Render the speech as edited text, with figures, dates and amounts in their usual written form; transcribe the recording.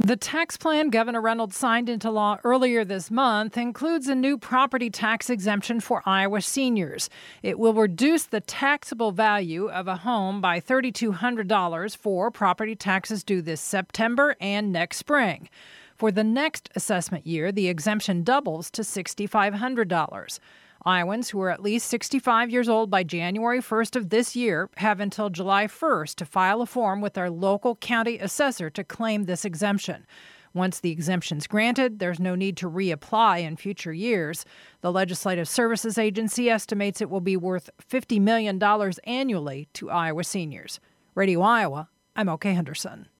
The tax plan Governor Reynolds signed into law earlier this month includes a new property tax exemption for Iowa seniors. It will reduce the taxable value of a home by $3,200 for property taxes due this September and next spring. For the next assessment year, the exemption doubles to $6,500. Iowans who are at least 65 years old by January 1st of this year have until July 1st to file a form with their local county assessor to claim this exemption. Once the exemption's granted, there's no need to reapply in future years. The Legislative Services Agency estimates it will be worth $50 million annually to Iowa seniors. Radio Iowa, I'm OK Henderson.